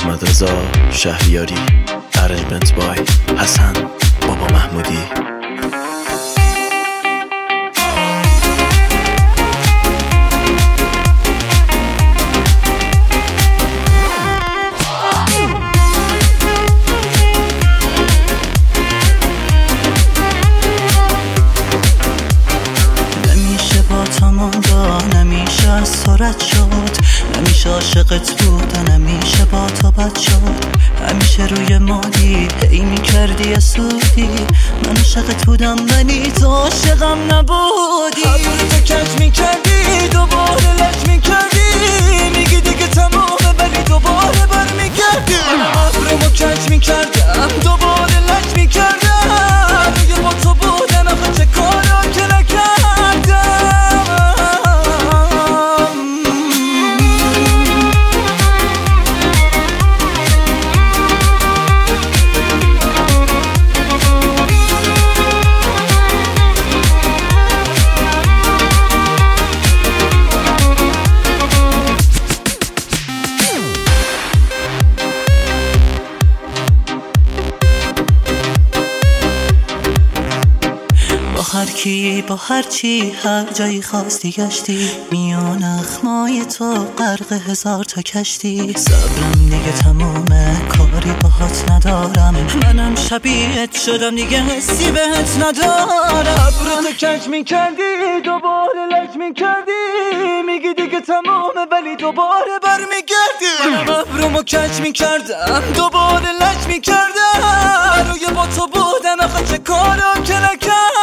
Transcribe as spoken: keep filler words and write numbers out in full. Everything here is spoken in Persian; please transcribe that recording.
محمد رضا شهریاری، ارنجمنت بای حسن بابا محمودی. نمیشه از سرت شد، نمیشه عاشقت بود، نمیشه با تو بد شد. همیشه روی مادی هی میکردی اسودی، من عاشقت بودم ولی تو عاشقم نبودی. قبول تو کج میکردی دوباره لج میکردی، میگی دیگه تمامه ولی دوباره بر میگردی. قبرمو کج میکردم دوباره لج میکردم، روی با تو بودم آخه چه کارا که نکردم. هر کی با هر چی هر جایی خواستی گشتی، میان اخمای تو غرق هزار تا کشتی. صبرم دیگه تمومه کاری باهات ندارم، منم شبیهت شدم دیگه حسی بهت ندارم. ابرو تو کج میکردی دوباره لج میکردی، میگی دیگه تمومه ولی دوباره برمیگردی. ابرومو کج میکردم دوباره لج میکردم، روی با تو بودم آخه چه کارا که نکردم.